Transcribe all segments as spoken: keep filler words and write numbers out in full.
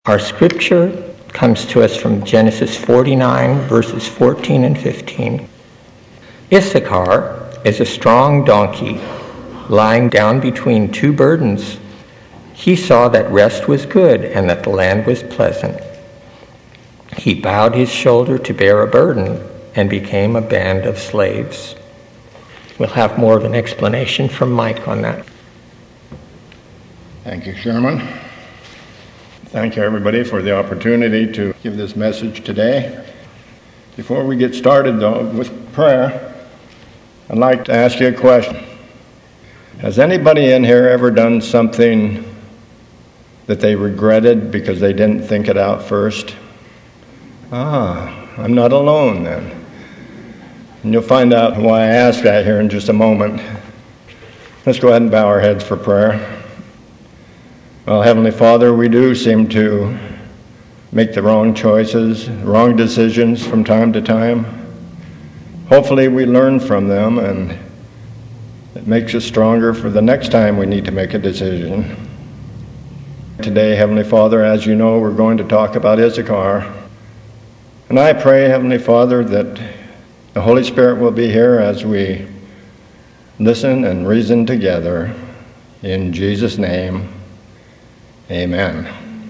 Our scripture comes to us from Genesis forty-nine, verses fourteen and fifteen. Issachar is a strong donkey, lying down between two burdens. He saw that rest was good and that the land was pleasant. He bowed his shoulder to bear a burden and became a band of slaves. We'll have more of an explanation from Mike on that. Thank you, Sherman. Thank you, everybody, for the opportunity to give this message today. Before we get started, though, with prayer, I'd like to ask you a question. Has anybody in here ever done something that they regretted because they didn't think it out first? Ah, I'm not alone then. And you'll find out why I ask that here in just a moment. Let's go ahead and bow our heads for prayer. Well, Heavenly Father, we do seem to make the wrong choices, wrong decisions from time to time. Hopefully we learn from them, and it makes us stronger for the next time we need to make a decision. Today, Heavenly Father, as you know, we're going to talk about Issachar. And I pray, Heavenly Father, that the Holy Spirit will be here as we listen and reason together. In Jesus' name, amen.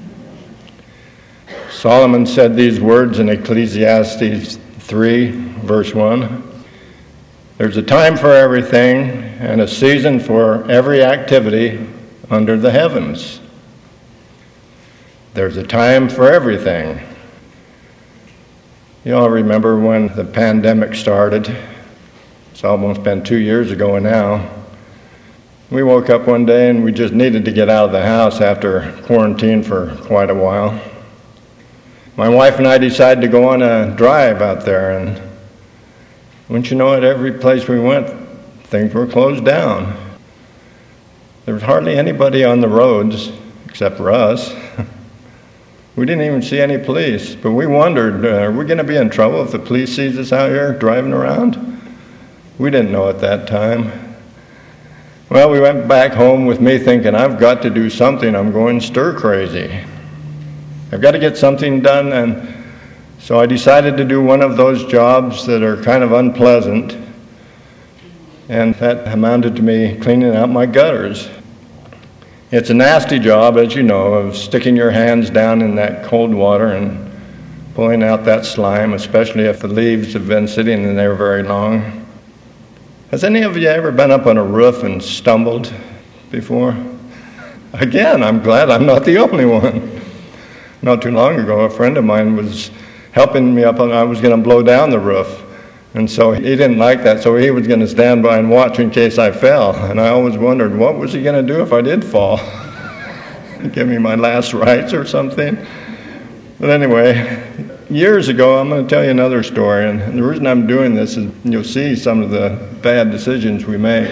Solomon said these words in Ecclesiastes three, verse one. There's a time for everything and a season for every activity under the heavens. There's a time for everything. You all remember when the pandemic started. It's almost been two years ago now. We woke up one day and we just needed to get out of the house after quarantine for quite a while. My wife and I decided to go on a drive out there, and wouldn't you know it, every place we went, things were closed down. There was hardly anybody on the roads except for us. We didn't even see any police, but we wondered, uh, are we going to be in trouble if the police sees us out here driving around? We didn't know at that time. Well, we went back home with me thinking, I've got to do something. I'm going stir crazy. I've got to get something done. And so I decided to do one of those jobs that are kind of unpleasant. And that amounted to me cleaning out my gutters. It's a nasty job, as you know, of sticking your hands down in that cold water and pulling out that slime, especially if the leaves have been sitting in there very long. Has any of you ever been up on a roof and stumbled before? Again, I'm glad I'm not the only one. Not too long ago, a friend of mine was helping me up, and I was going to blow down the roof. And so he didn't like that, so he was going to stand by and watch in case I fell. And I always wondered, what was he going to do if I did fall? Give me my last rites or something? But anyway, years ago, I'm going to tell you another story, and the reason I'm doing this is you'll see some of the bad decisions we make.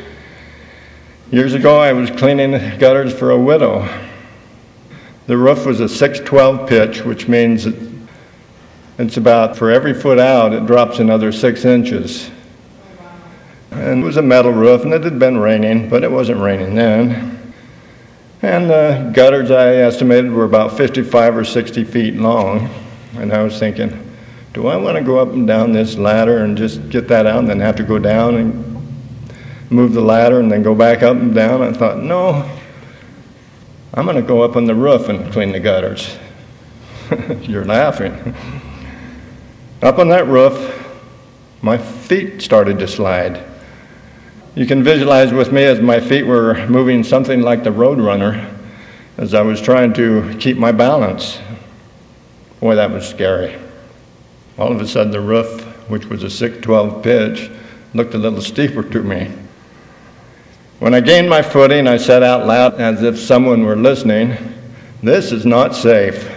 Years ago, I was cleaning gutters for a widow. The roof was a six twelve pitch, which means it's about, for every foot out, it drops another six inches. And it was a metal roof, and it had been raining, but it wasn't raining then. And the gutters, I estimated, were about fifty-five or sixty feet long. And I was thinking, do I want to go up and down this ladder and just get that out and then have to go down and move the ladder and then go back up and down? I thought, no, I'm going to go up on the roof and clean the gutters. You're laughing. Up on that roof, my feet started to slide. You can visualize with me as my feet were moving something like the Roadrunner as I was trying to keep my balance. Boy, that was scary. All of a sudden, the roof, which was a six twelve pitch, looked a little steeper to me. When I gained my footing, I said out loud, as if someone were listening, "This is not safe."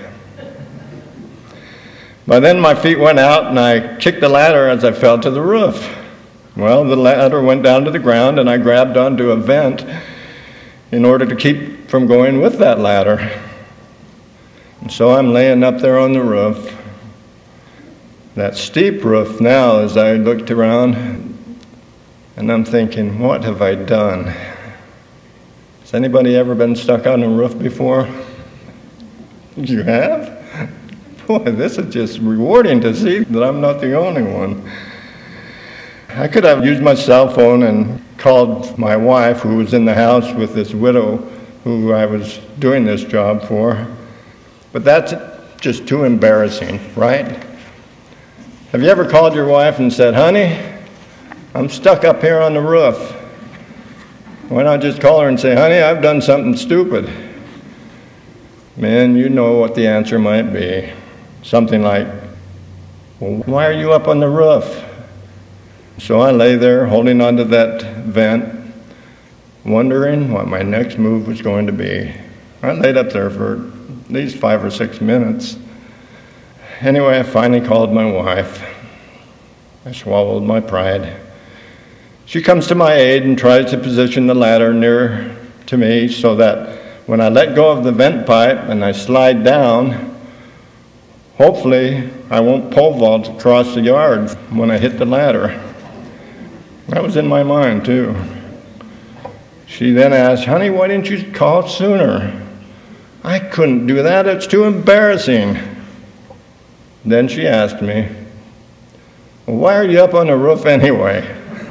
By then, my feet went out, and I kicked the ladder as I fell to the roof. Well, the ladder went down to the ground, and I grabbed onto a vent in order to keep from going with that ladder. And so I'm laying up there on the roof, that steep roof now, as I looked around, and I'm thinking, what have I done? Has anybody ever been stuck on a roof before? You have? Boy, this is just rewarding to see that I'm not the only one. I could have used my cell phone and called my wife, who was in the house with this widow who I was doing this job for. But that's just too embarrassing, right? Have you ever called your wife and said, honey, I'm stuck up here on the roof? Why not just call her and say, honey, I've done something stupid? Man, you know what the answer might be. Something like, well, why are you up on the roof? So I lay there holding onto that vent, wondering what my next move was going to be. I laid up there for at least five or six minutes. Anyway, I finally called my wife. I swallowed my pride. She comes to my aid and tries to position the ladder near to me so that when I let go of the vent pipe and I slide down, hopefully I won't pole vault across the yard when I hit the ladder. That was in my mind, too. She then asked, honey, why didn't you call sooner? I couldn't do that. It's too embarrassing. Then she asked me, well, why are you up on the roof anyway?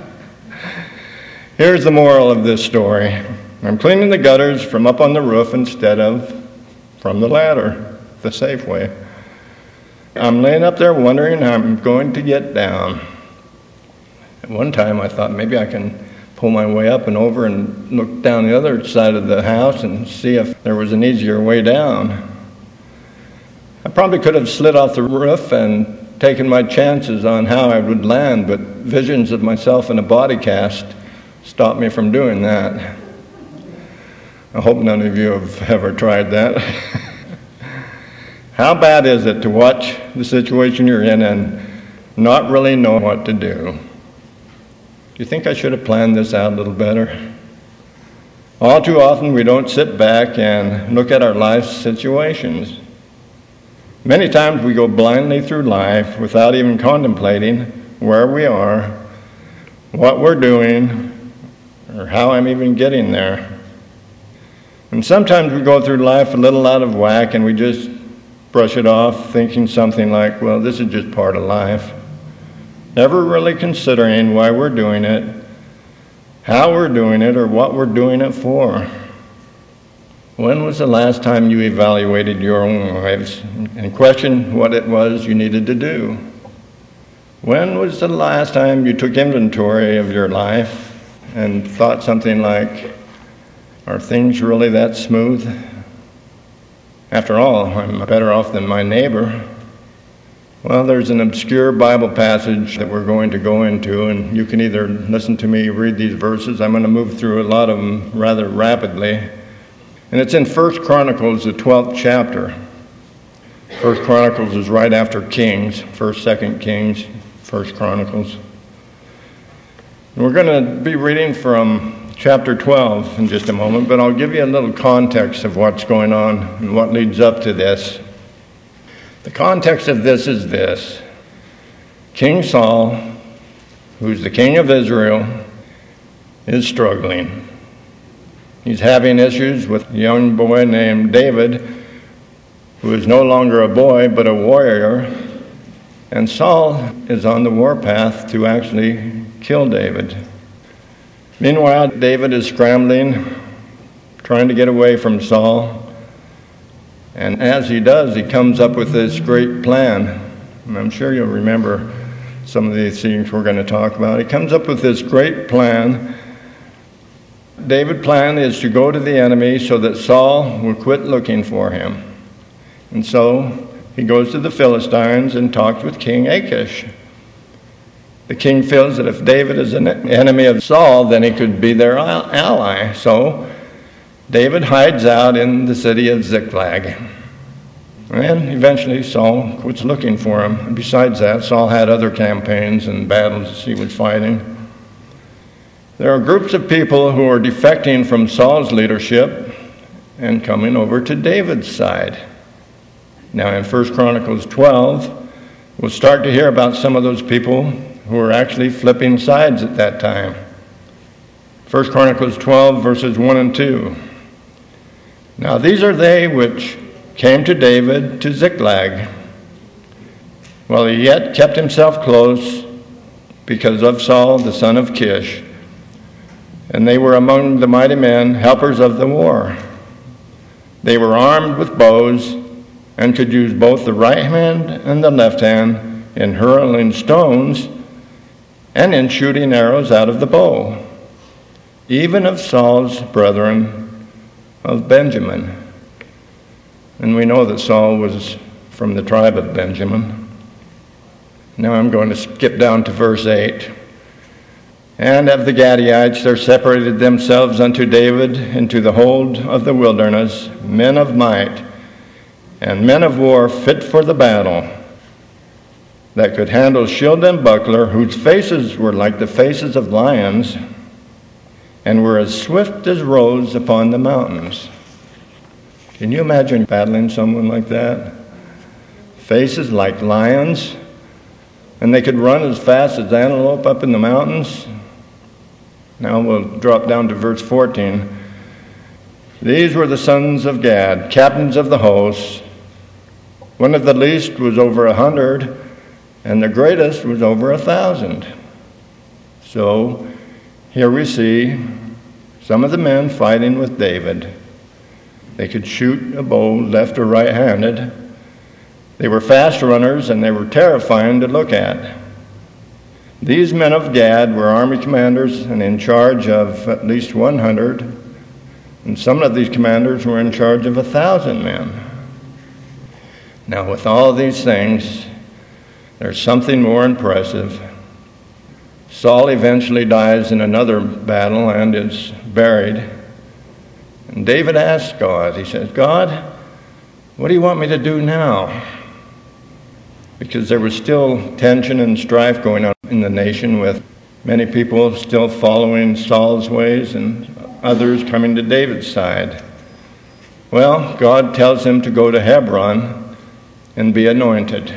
Here's the moral of this story. I'm cleaning the gutters from up on the roof instead of from the ladder, the safe way. I'm laying up there wondering how I'm going to get down. At one time I thought maybe I can pull my way up and over and look down the other side of the house and see if there was an easier way down. I probably could have slid off the roof and taken my chances on how I would land, but visions of myself in a body cast stopped me from doing that. I hope none of you have ever tried that. How bad is it to watch the situation you're in and not really know what to do? Do you think I should have planned this out a little better? All too often we don't sit back and look at our life situations. Many times we go blindly through life without even contemplating where we are, what we're doing, or how I'm even getting there. And sometimes we go through life a little out of whack and we just brush it off, thinking something like, well, this is just part of life. Never really considering why we're doing it, how we're doing it, or what we're doing it for. When was the last time you evaluated your own lives and questioned what it was you needed to do? When was the last time you took inventory of your life and thought something like, are things really that smooth? After all, I'm better off than my neighbor. Well, there's an obscure Bible passage that we're going to go into, and you can either listen to me read these verses. I'm going to move through a lot of them rather rapidly. And it's in First Chronicles, the twelfth chapter. First Chronicles is right after Kings, First, Second Kings, First Chronicles. And we're going to be reading from chapter twelve in just a moment, but I'll give you a little context of what's going on and what leads up to this. The context of this is this. King Saul, who's the king of Israel, is struggling. He's having issues with a young boy named David, who is no longer a boy but a warrior. And Saul is on the warpath to actually kill David. Meanwhile, David is scrambling, trying to get away from Saul. And as he does, he comes up with this great plan. And I'm sure you'll remember some of these things we're going to talk about. He comes up with this great plan. David's plan is to go to the enemy so that Saul will quit looking for him. And so he goes to the Philistines and talks with King Achish. The king feels that if David is an enemy of Saul, then he could be their ally. So David hides out in the city of Ziklag. And eventually Saul quits looking for him. And besides that, Saul had other campaigns and battles he was fighting. There are groups of people who are defecting from Saul's leadership and coming over to David's side. Now in First Chronicles twelve, we'll start to hear about some of those people who are actually flipping sides at that time. First Chronicles twelve, verses one and two. Now these are they which came to David to Ziklag, while he yet kept himself close because of Saul, the son of Kish. And they were among the mighty men, helpers of the war. They were armed with bows and could use both the right hand and the left hand in hurling stones and in shooting arrows out of the bow, even of Saul's brethren of Benjamin. And we know that Saul was from the tribe of Benjamin. Now I'm going to skip down to verse eight. And of the Gadiites there separated themselves unto David into the hold of the wilderness men of might, and men of war fit for the battle, that could handle shield and buckler, whose faces were like the faces of lions, and were as swift as roes upon the mountains. Can you imagine battling someone like that? Faces like lions, and they could run as fast as antelope up in the mountains. Now we'll drop down to verse fourteen. These were the sons of Gad, captains of the hosts. One of the least was over a hundred, and the greatest was over a thousand. So here we see some of the men fighting with David. They could shoot a bow left or right-handed. They were fast runners, and they were terrifying to look at. These men of Gad were army commanders and in charge of at least one hundred, and some of these commanders were in charge of a thousand men. Now, with all these things, there's something more impressive. Saul eventually dies in another battle and is buried. And David asks God, he says, God, what do you want me to do now? Because there was still tension and strife going on in the nation, with many people still following Saul's ways and others coming to David's side. Well, God tells him to go to Hebron and be anointed.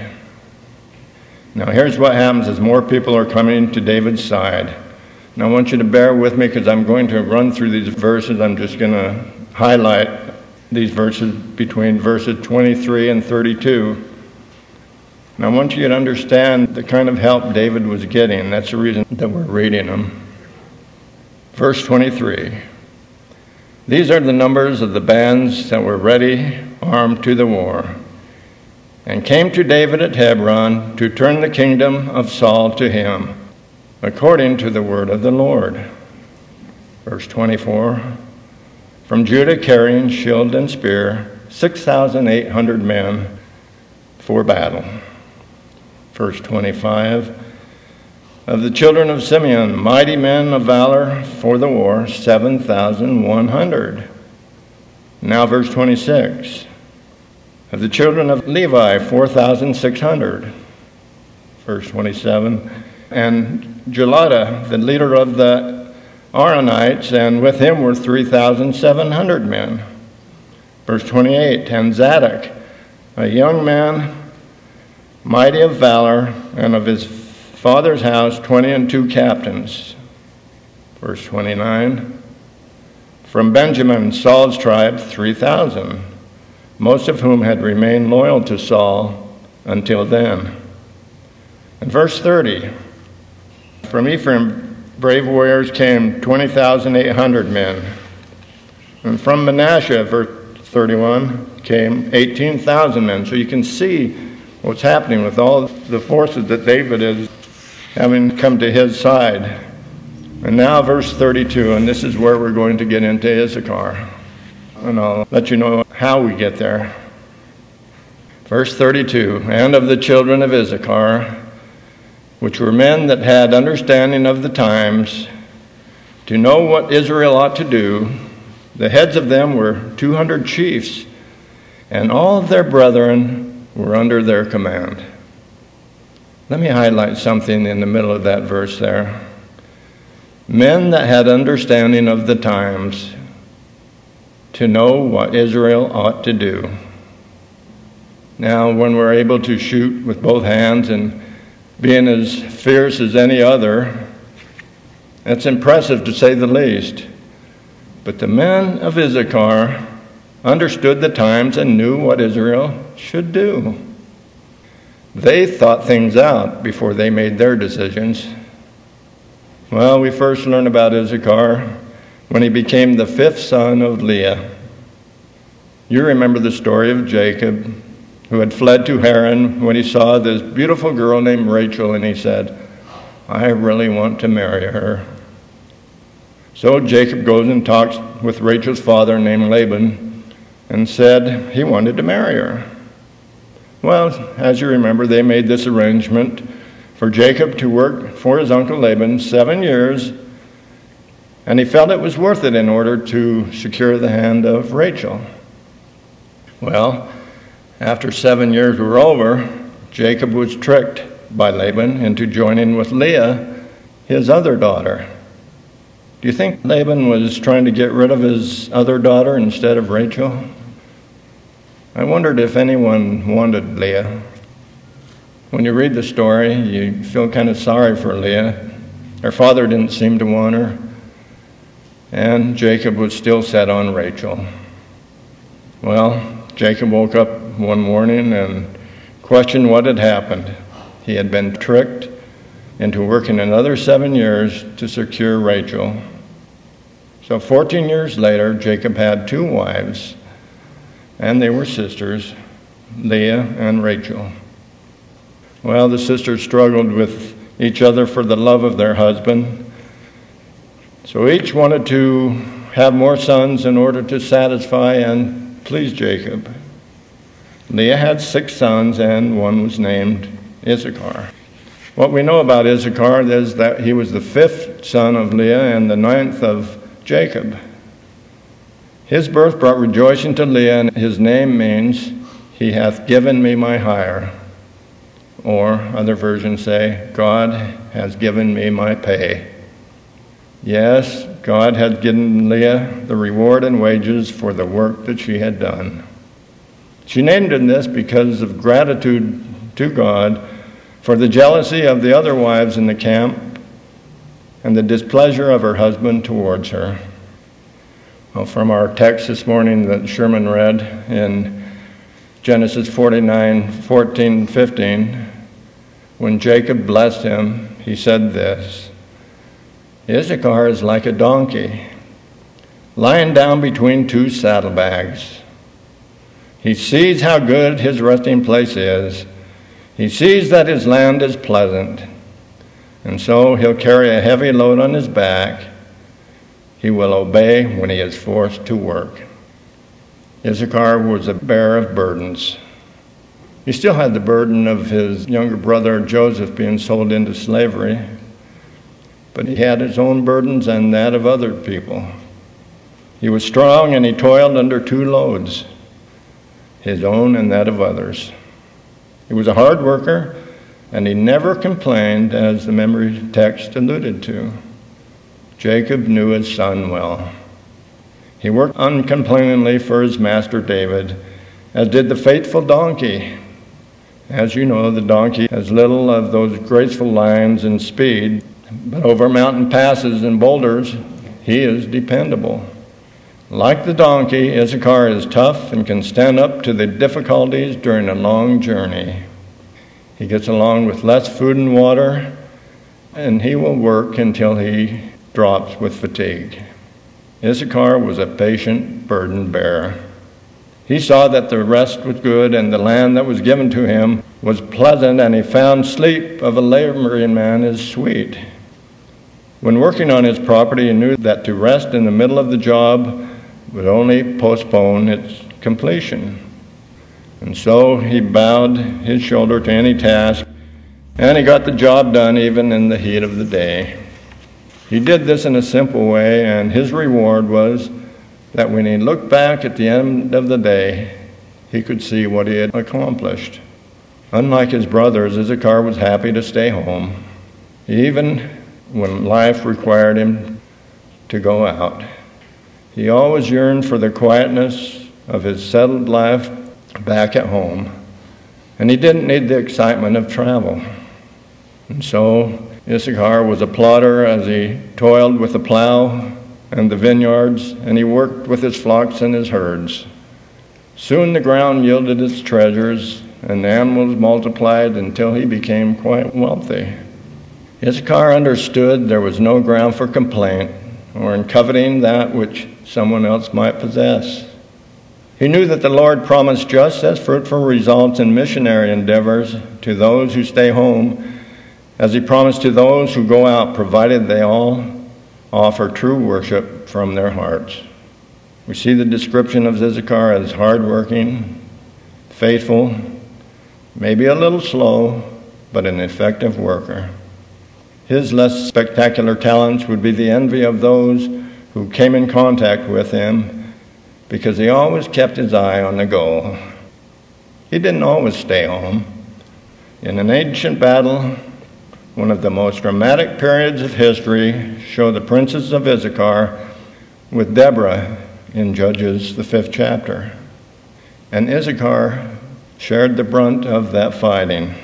Now here's what happens as more people are coming to David's side. Now I want you to bear with me because I'm going to run through these verses. I'm just going to highlight these verses between verses twenty-three and thirty-two. And I want you to understand the kind of help David was getting. That's the reason that we're reading them. Verse twenty-three. These are the numbers of the bands that were ready, armed to the war, and came to David at Hebron to turn the kingdom of Saul to him, according to the word of the Lord. Verse twenty-four. From Judah carrying shield and spear, six thousand eight hundred men for battle. Verse twenty-five, of the children of Simeon, mighty men of valor for the war, seven thousand one hundred. Now verse twenty-six, of the children of Levi, four thousand six hundred. Verse twenty-seven, and Jeladda, the leader of the Aaronites, and with him were three thousand seven hundred men. Verse twenty-eight, and Zadok, a young man, mighty of valor, and of his father's house twenty and two captains. Verse twenty-nine, from Benjamin, Saul's tribe, three thousand, most of whom had remained loyal to Saul until then. And verse thirty, from Ephraim, brave warriors came twenty thousand eight hundred men. And from Manasseh, verse thirty-one, came eighteen thousand men. So you can see what's happening with all the forces that David is having come to his side. And now verse thirty-two, and this is where we're going to get into Issachar. And I'll let you know how we get there. Verse thirty-two, and of the children of Issachar, which were men that had understanding of the times, to know what Israel ought to do, the heads of them were two hundred chiefs, and all of their brethren were under their command. Let me highlight something in the middle of that verse there. Men that had understanding of the times, to know what Israel ought to do. Now, when we're able to shoot with both hands and being as fierce as any other, that's impressive to say the least. But the men of Issachar understood the times, and knew what Israel should do. They thought things out before they made their decisions. Well, we first learn about Issachar when he became the fifth son of Leah. You remember the story of Jacob, who had fled to Haran when he saw this beautiful girl named Rachel, and he said, I really want to marry her. So Jacob goes and talks with Rachel's father named Laban and said he wanted to marry her. Well, as you remember, they made this arrangement for Jacob to work for his uncle Laban seven years, and he felt it was worth it in order to secure the hand of Rachel. Well, after seven years were over, Jacob was tricked by Laban into joining with Leah, his other daughter. Do you think Laban was trying to get rid of his other daughter instead of Rachel? I wondered if anyone wanted Leah. When you read the story, you feel kind of sorry for Leah. Her father didn't seem to want her, and Jacob was still set on Rachel. Well, Jacob woke up one morning and questioned what had happened. He had been tricked into working another seven years to secure Rachel. So fourteen years later, Jacob had two wives, and they were sisters, Leah and Rachel. Well, the sisters struggled with each other for the love of their husband. So each wanted to have more sons in order to satisfy and please Jacob. Leah had six sons, and one was named Issachar. What we know about Issachar is that he was the fifth son of Leah and the ninth of Jacob. His birth brought rejoicing to Leah, and his name means, He hath given me my hire. Or other versions say, God has given me my pay. Yes, God had given Leah the reward and wages for the work that she had done. She named him this because of gratitude to God for the jealousy of the other wives in the camp and the displeasure of her husband towards her. Well, from our text this morning that Sherman read in Genesis forty-nine, fourteen, and fifteen, when Jacob blessed him, he said this, Issachar is like a donkey, lying down between two saddlebags. He sees how good his resting place is. He sees that his land is pleasant. And so he'll carry a heavy load on his back. He will obey when he is forced to work. Issachar was a bearer of burdens. He still had the burden of his younger brother Joseph being sold into slavery. But he had his own burdens and that of other people. He was strong and he toiled under two loads, his own and that of others. He was a hard worker, and he never complained, as the memory text alluded to. Jacob knew his son well. He worked uncomplainingly for his master David, as did the faithful donkey. As you know, the donkey has little of those graceful lines and speed, but over mountain passes and boulders, he is dependable. Like the donkey, Issachar is tough and can stand up to the difficulties during a long journey. He gets along with less food and water, and he will work until he drops with fatigue. Issachar was a patient burden bearer. He saw that the rest was good and the land that was given to him was pleasant, and he found sleep of a laboring man is sweet. When working on his property, he knew that to rest in the middle of the job would only postpone its completion. And so he bowed his shoulder to any task, and he got the job done even in the heat of the day. He did this in a simple way, and his reward was that when he looked back at the end of the day, he could see what he had accomplished. Unlike his brothers, Issachar was happy to stay home, even when life required him to go out. He always yearned for the quietness of his settled life back at home, and he didn't need the excitement of travel. And so Issachar was a plodder as he toiled with the plow and the vineyards, and he worked with his flocks and his herds. Soon the ground yielded its treasures, and the animals multiplied until he became quite wealthy. Issachar understood there was no ground for complaint or in coveting that which someone else might possess. He knew that the Lord promised just as fruitful results in missionary endeavors to those who stay home as he promised to those who go out, provided they all offer true worship from their hearts. We see the description of Issachar as hardworking, faithful, maybe a little slow, but an effective worker. His less spectacular talents would be the envy of those who came in contact with him, because he always kept his eye on the goal. He didn't always stay home. In an ancient battle, one of the most dramatic periods of history, show the princes of Issachar with Deborah in Judges, the fifth chapter. And Issachar shared the brunt of that fighting.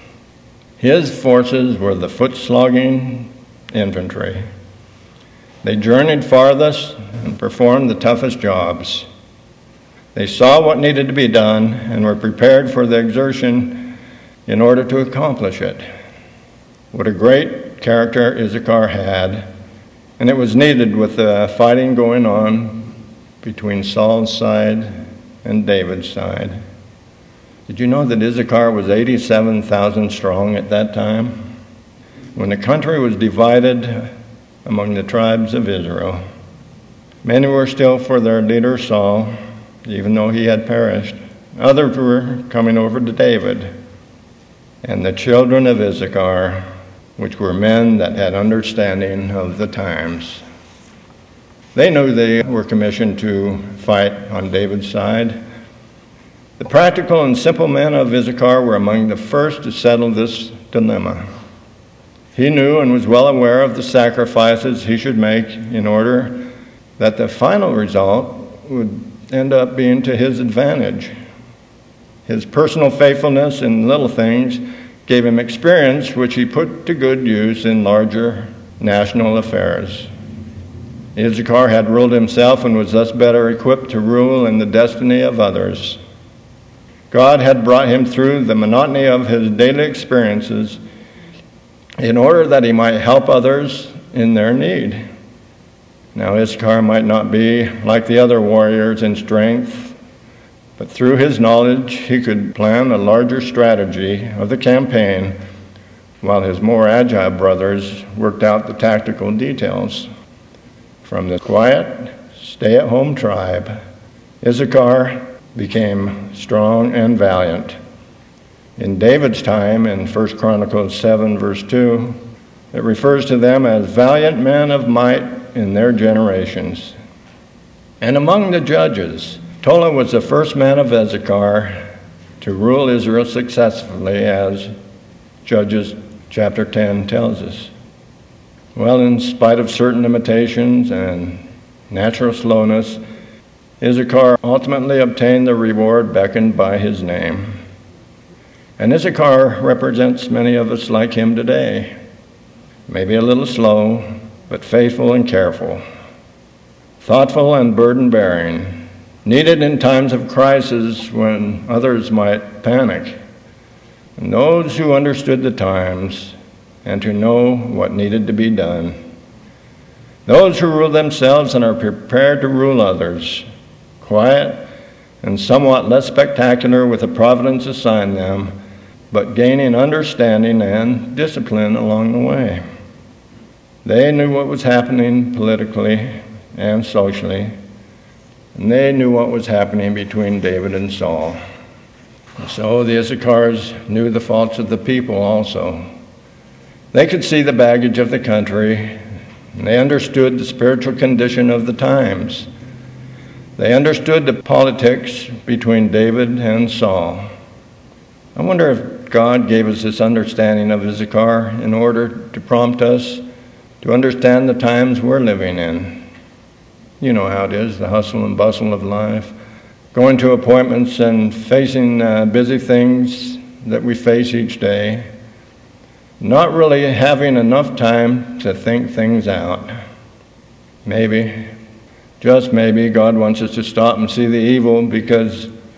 His forces were the foot-slogging infantry. They journeyed farthest and performed the toughest jobs. They saw what needed to be done and were prepared for the exertion in order to accomplish it. What a great character Issachar had, and it was needed with the fighting going on between Saul's side and David's side. Did you know that Issachar was eighty-seven thousand strong at that time? When the country was divided among the tribes of Israel, many were still for their leader Saul, even though he had perished. Others were coming over to David. And the children of Issachar, which were men that had understanding of the times, they knew they were commissioned to fight on David's side. The practical and simple men of Issachar were among the first to settle this dilemma. He knew and was well aware of the sacrifices he should make in order that the final result would end up being to his advantage. His personal faithfulness in little things gave him experience which he put to good use in larger national affairs. Issachar had ruled himself and was thus better equipped to rule in the destiny of others. God had brought him through the monotony of his daily experiences in order that he might help others in their need. Now, Issachar might not be like the other warriors in strength, but through his knowledge, he could plan a larger strategy of the campaign, while his more agile brothers worked out the tactical details. From the quiet, stay-at-home tribe, Issachar became strong and valiant. In David's time, in First Chronicles seven, verse two, it refers to them as valiant men of might in their generations. And among the judges, Tola was the first man of Issachar to rule Israel successfully, as Judges chapter ten tells us. Well, in spite of certain limitations and natural slowness, Issachar ultimately obtained the reward beckoned by his name. And Issachar represents many of us like him today. Maybe a little slow, but faithful and careful. Thoughtful and burden-bearing. Needed in times of crisis when others might panic. And those who understood the times and to know what needed to be done. Those who rule themselves and are prepared to rule others. Quiet and somewhat less spectacular with the providence assigned them, but gaining understanding and discipline along the way. They knew what was happening politically and socially, and they knew what was happening between David and Saul. And so the Issachars knew the faults of the people also. They could see the baggage of the country, and they understood the spiritual condition of the times. They understood the politics between David and Saul. I wonder if God gave us this understanding of Issachar in order to prompt us to understand the times we're living in. You know how it is, the hustle and bustle of life, going to appointments and facing uh, busy things that we face each day, not really having enough time to think things out. Maybe, just maybe, God wants us to stop and see the evil because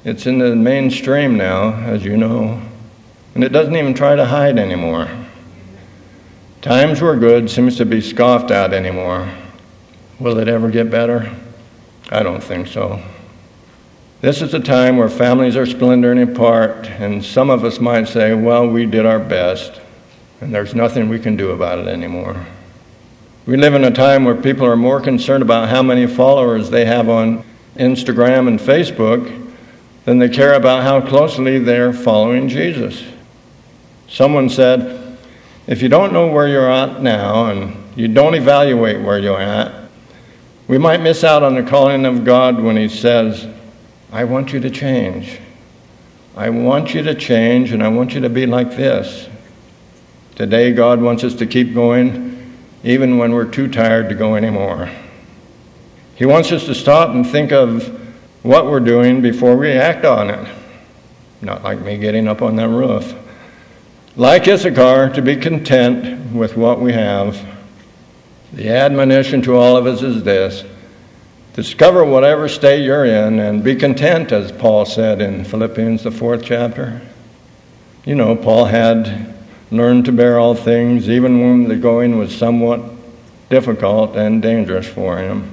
It's in the mainstream now, as you know, and it doesn't even try to hide anymore. Times were good seems to be scoffed at anymore. Will it ever get better? I don't think so. This is a time where families are splintering apart, and some of us might say, well, we did our best, and there's nothing we can do about it anymore. We live in a time where people are more concerned about how many followers they have on Instagram and Facebook than they care about how closely they're following Jesus. Someone said, if you don't know where you're at now and you don't evaluate where you're at, we might miss out on the calling of God when he says, I want you to change. I want you to change, and I want you to be like this. Today, God wants us to keep going even when we're too tired to go anymore. He wants us to stop and think of what we're doing before we act on it. Not like me getting up on that roof. Like Issachar, to be content with what we have. The admonition to all of us is this: discover whatever state you're in and be content, as Paul said in Philippians, the fourth chapter. You know, Paul had learned to bear all things, even when the going was somewhat difficult and dangerous for him.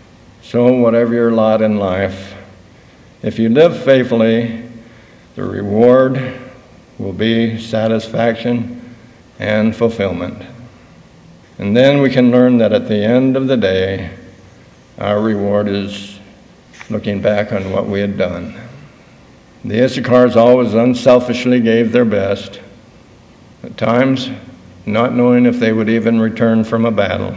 So whatever your lot in life, if you live faithfully, the reward will be satisfaction and fulfillment. And then we can learn that at the end of the day, our reward is looking back on what we had done. The Issachars always unselfishly gave their best, at times not knowing if they would even return from a battle.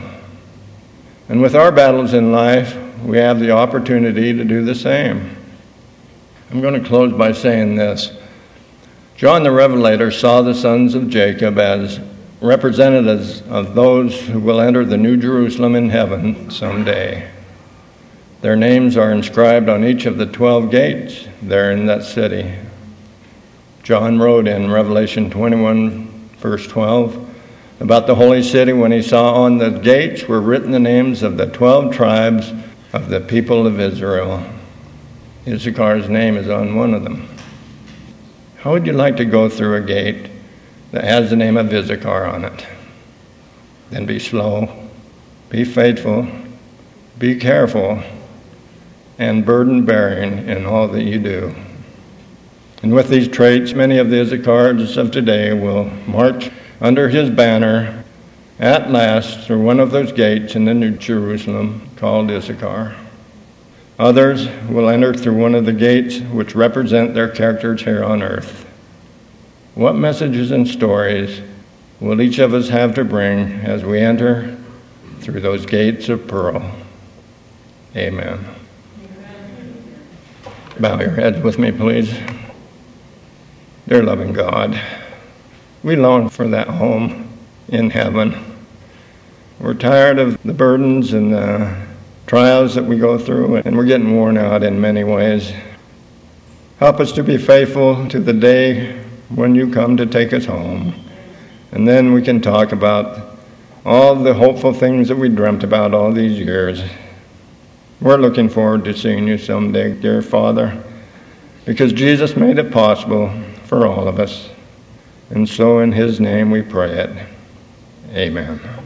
And with our battles in life, we have the opportunity to do the same. I'm going to close by saying this. John the Revelator saw the sons of Jacob as representatives of those who will enter the New Jerusalem in heaven someday. Their names are inscribed on each of the twelve gates there in that city. John wrote in Revelation twenty-one, verse twelve, about the holy city when he saw on the gates were written the names of the twelve tribes of the people of Israel. Issachar's name is on one of them. How would you like to go through a gate that has the name of Issachar on it? Then be slow, be faithful, be careful, and burden-bearing in all that you do. And with these traits, many of the Issachars of today will march under his banner at last through one of those gates in the New Jerusalem called Issachar. Others will enter through one of the gates which represent their characters here on earth. What messages and stories will each of us have to bring as we enter through those gates of pearl? Amen. Bow your heads with me, please. Dear loving God, we long for that home in heaven. We're tired of the burdens and the trials that we go through, and we're getting worn out in many ways. Help us to be faithful to the day when you come to take us home. And then we can talk about all the hopeful things that we dreamt about all these years. We're looking forward to seeing you someday, dear Father, because Jesus made it possible for all of us. And so in his name we pray it. Amen.